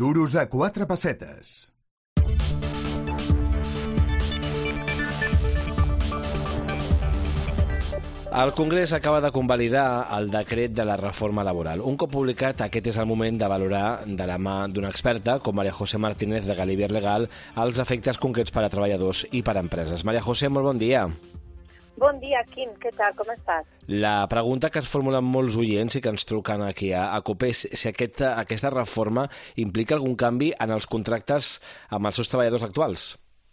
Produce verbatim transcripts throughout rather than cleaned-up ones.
Duros a quatre pessetes. El Congrés acaba de convalidar el decret de la reforma laboral. Un cop publicat, aquest és el moment de valorar de la mà d'una experta, com María José Martínez de Galibier Legal, els efectes concrets per a treballadors i per a empreses. María José, molt bon dia. Bon dia, Quim. Què tal? Com estàs? La pregunta que es formulen molts oients i que ens truquen aquí a, a COPE és si aquesta, aquesta reforma implica algun canvi en els contractes amb els seus treballadors actuals.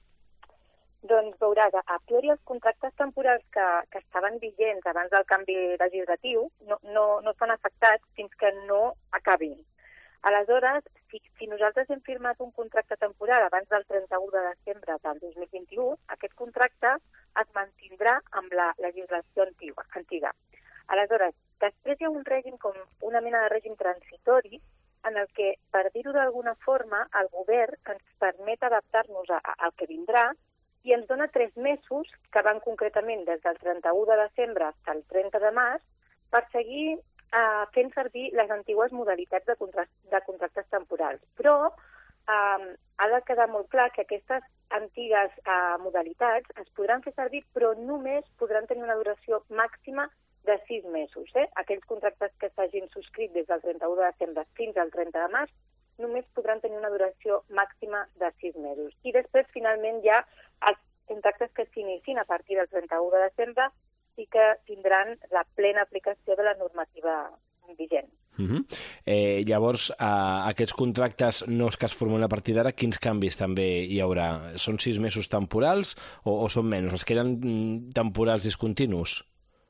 Doncs veuràs, a priori els contractes temporals que, que estaven vigents abans del canvi legislatiu no, no, no estan afectats fins que no acabin. Aleshores, si, si nosaltres hem firmat un contracte temporal abans del trenta-u de desembre del dos mil vint-i-u, aquest contracte es mantindrà amb la legislació antiga. antiga. Aleshores, després hi ha un règim com una mena de règim transitori en el que, per dir-ho d'alguna forma, el govern ens permet adaptar-nos al que vindrà i ens dona tres mesos, que van concretament des del trenta-u de desembre fins al trenta de març, per seguir eh, fent servir les antigues modalitats de, contractes, de contractes temporals. Però eh, ha de quedar molt clar que aquestes antigues eh, modalitats es podran fer servir, però només podran tenir una duració màxima de sis mesos. Eh? Aquells contractes que s'hagin subscrit des del trenta-u de desembre fins al trenta de març només podran tenir una duració màxima de sis mesos. I després, finalment, ja els contractes que s'iniciïn a partir del trenta-u de desembre sí que tindran la plena aplicació de la normativa vigent. Uh-huh. eh, llavors, eh, aquests contractes nous que es formulen a partir d'ara, quins canvis també hi haurà? Són sis mesos temporals o, o són menys? Els que eren mm, temporals discontinus?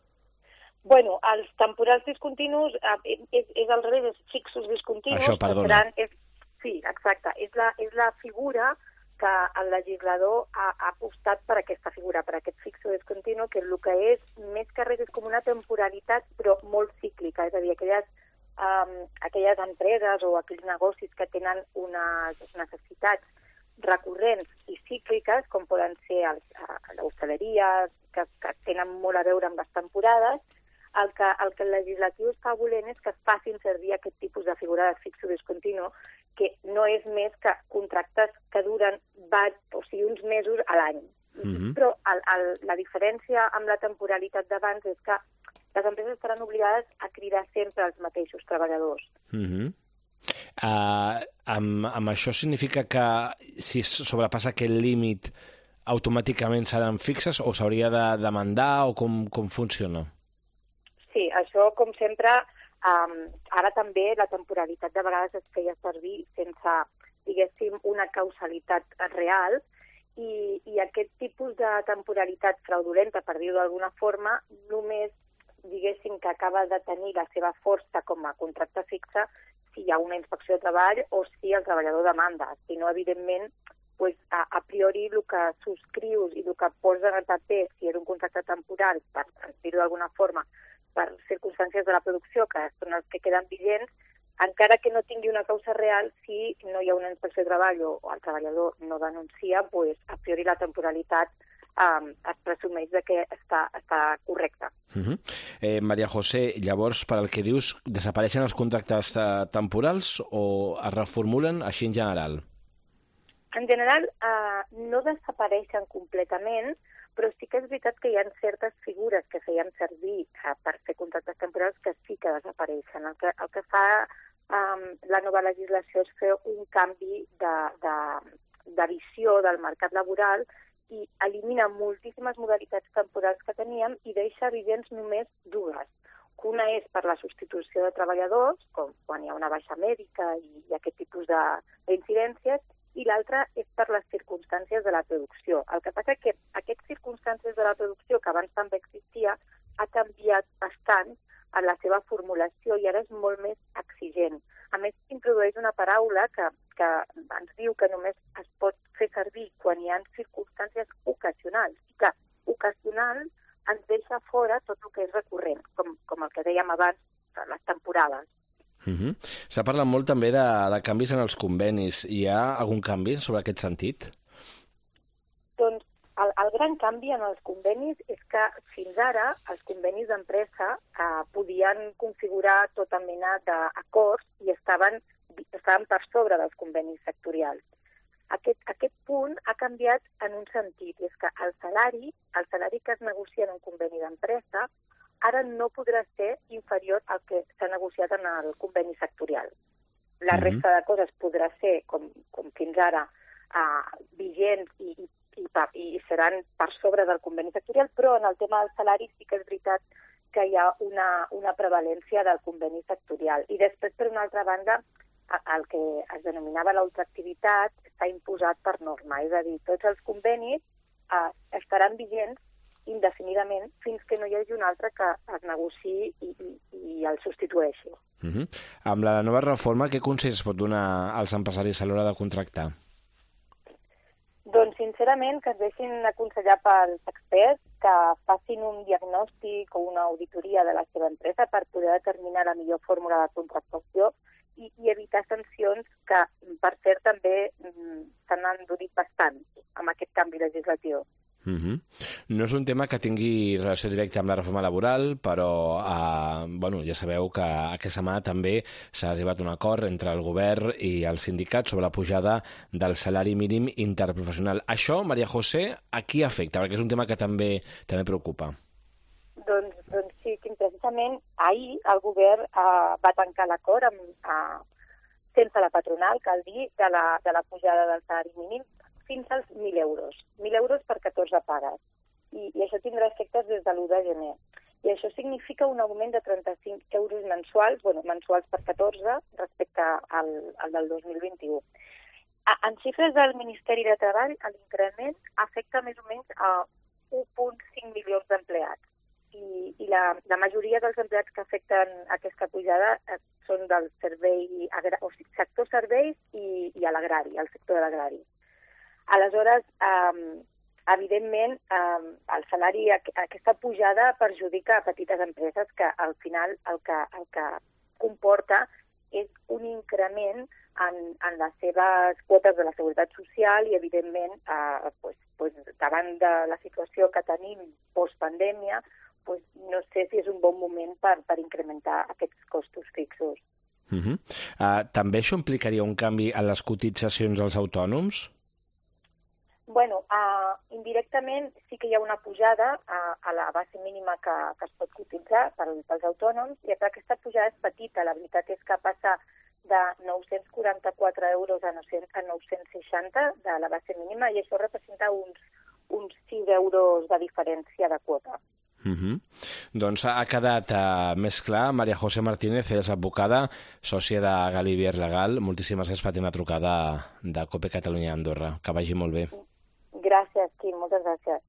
Bueno, els temporals discontinus eh, és, és al revés, és fixos discontinus. Això, perdona. Seran, és, sí, exacte. És la, és la figura que el legislador ha, ha apostat per aquesta figura, per aquest fixo discontinu, que el que és, més que res, és com una temporalitat, però molt cíclica. És a dir, aquelles, um, aquelles empreses o aquells negocis que tenen unes necessitats recurrents i cícliques, com poden ser l'hostaleria, que, que tenen molt a veure amb les temporades, el que, el que el legislatiu està volent és que es facin servir aquest tipus de figura de fixo discontinu, que no és més que contractes que duren o sigui, uns mesos a l'any. Mm-hmm. Però el, el, la diferència amb la temporalitat d'abans és que les empreses estaran obligades a cridar sempre els mateixos treballadors. Mm-hmm. Uh, amb, amb això significa que si sobrepassa aquest límit automàticament seran fixes o s'hauria de demandar o com, com funciona? Sí, això, com sempre, um, ara també la temporalitat de vegades es feia servir sense, diguéssim, una causalitat real i, i aquest tipus de temporalitat fraudulenta, per dir-ho d'alguna forma, només, diguéssim, que acaba de tenir la seva força com a contracte fixe si hi ha una inspecció de treball o si el treballador demanda. Si no, evidentment, pues, a, a priori el que subscrius i el que poses en el paper, si és un contracte temporal, per dir-ho d'alguna forma, per circumstàncies de la producció, que són els que queden vigents, encara que no tingui una causa real, si no hi ha una inspecció de treball o, o el treballador no denuncia, pues, a priori la temporalitat um, es presumeix de que està, està correcta. Uh-huh. eh, María José, llavors, per al que dius, desapareixen els contractes eh, temporals o es reformulen així en general? En general, eh, no desapareixen completament, però sí que és veritat que hi ha certes figures que feien servir eh, per fer contractes temporals que sí que desapareixen. El que, el que fa um, la nova legislació és fer un canvi de, de, de visió del mercat laboral i elimina moltíssimes modalitats temporals que teníem i deixa vigents només dues. Una és per la substitució de treballadors, com quan hi ha una baixa mèdica i, i aquest tipus d'incidències, i l'altra és per les circumstàncies de la producció. El que passa és que aquestes circumstàncies de la producció, que abans també existia, ha canviat bastant en la seva formulació i ara és molt més exigent. A més, introdueix una paraula que, que ens diu que només es pot fer servir quan hi ha circumstàncies ocasionals, i que ocasional ens deixa fora tot el que és recurrent, com, com el que dèiem abans, les temporades. Uh-huh. S'ha parlat molt també de, de canvis en els convenis. Hi ha algun canvi sobre aquest sentit? Doncs el, el gran canvi en els convenis és que fins ara els convenis d'empresa eh, podien configurar tota mena d'acords i estaven estaven per sobre dels convenis sectorials. Aquest, aquest punt ha canviat en un sentit, i és que el salari, el salari que es negocia en un conveni d'empresa, ara no podrà ser inferior al que s'ha negociat en el conveni sectorial. La Mhm. resta de coses podrà ser, com, com fins ara, uh, vigents i, i, i, pa- i seran per sobre del conveni sectorial, però en el tema del salari sí que és veritat que hi ha una, una prevalència del conveni sectorial. I després, per una altra banda, a- el que es denominava l'ultraactivitat s'ha imposat per norma, és a dir, tots els convenis eh, estaran vigents indefinidament fins que no hi hagi un altre que es negociï i, i, i el substitueixi. Mhm. Amb la nova reforma, què consells pot donar als empresaris a l'hora de contractar? Doncs, sincerament, que es deixin aconsellar pels experts, que facin un diagnòstic o una auditoria de la seva empresa per poder determinar la millor fórmula de contractació i, i evitar sancions que, per cert, també mm, se n'han endurit bastant amb aquest canvi legislatiu. Mhm. No és un tema que tingui relació directa amb la reforma laboral, però eh, bueno, ja sabeu que aquesta setmana també s'ha arribat a un acord entre el govern i els sindicats sobre la pujada del salari mínim interprofessional. Això, Maria José, a qui afecta? Perquè és un tema que també també preocupa. Doncs, doncs sí, que precisament ahir el govern eh, va tancar l'acord amb, eh, sense la patronal, cal dir, de la, de la pujada del salari mínim fins als mil euros. mil euros per catorze pagues. I, I això tindrà efectes des de l'u de gener. I això significa un augment de trenta-cinc euros mensuals, bueno, mensuals per catorze, respecte al, al del dos mil vint-i-u. A, en xifres del Ministeri de Treball, l'increment afecta més o menys a un coma cinc milions d'empleats. I, i la, la majoria dels empleats que afecten aquesta pujada eh, són del servei, agra, o sigui, sector serveis i, i a l'agrari, al sector de l'agrari. Aleshores, eh, evidentment, eh, el salari, aquesta pujada perjudica a petites empreses que al final el que, el que comporta és un increment en, en les seves quotes de la seguretat social i, evidentment, eh, pues, pues, davant de la situació que tenim postpandèmia, pues, no sé si és un bon moment per, per incrementar aquests costos fixos. Uh -huh. uh, també això implicaria un canvi en les cotitzacions dels autònoms? Bueno, uh, indirectament sí que hi ha una pujada uh, a la base mínima que, que es pot cotitzar per, pels autònoms, i aquesta pujada és petita. La veritat és que passa de nou-cents quaranta-quatre euros a nou-cents seixanta de la base mínima, i això representa uns, uns sis euros de diferència de quota. Uh -huh. Doncs ha quedat uh, més clar. Maria José Martínez és advocada, sòcia de Galibier Legal. Moltíssimes gràcies per tenir una trucada de COPE Catalunya a Andorra. Que vagi molt bé. Gràcies, Quim, moltes gràcies.